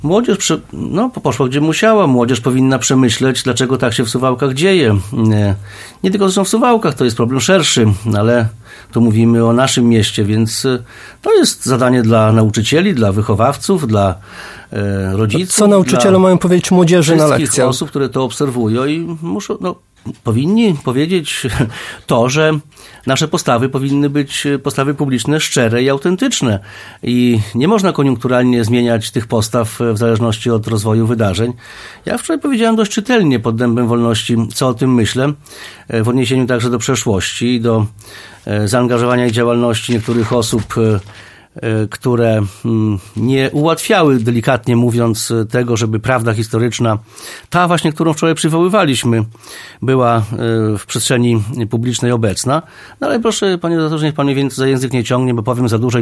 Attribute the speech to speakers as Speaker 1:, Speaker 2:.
Speaker 1: Młodzież poszła gdzie musiała. Młodzież powinna przemyśleć, dlaczego tak się w Suwałkach dzieje. Nie tylko zresztą w Suwałkach, to jest problem szerszy, ale tu mówimy o naszym mieście, więc to jest zadanie dla nauczycieli, dla wychowawców, dla rodziców.
Speaker 2: Co nauczyciele mają powiedzieć młodzieży na lekcjach?
Speaker 1: Wszystkich osób, które to obserwują i muszą... powinni powiedzieć to, że nasze postawy powinny być postawy publiczne szczere i autentyczne. I nie można koniunkturalnie zmieniać tych postaw w zależności od rozwoju wydarzeń. Ja wczoraj powiedziałem dość czytelnie pod Dębem Wolności, co o tym myślę, w odniesieniu także do przeszłości i do zaangażowania i działalności niektórych osób, które nie ułatwiały, delikatnie mówiąc, tego, żeby prawda historyczna, ta właśnie, którą wczoraj przywoływaliśmy, była w przestrzeni publicznej obecna. No ale proszę, panie redaktorze, niech pan mnie więcej za język nie ciągnie, bo powiem za dużo.